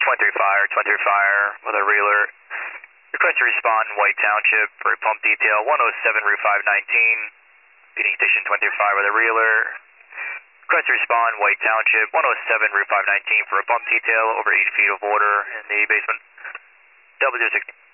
Fire with a reeler. Request to respond White Township for a pump detail 107 Route 519. Feeding station 25 with a reeler. Request to respond White Township 107 Route 519 for a pump detail over 8 feet of water in the basement. W16.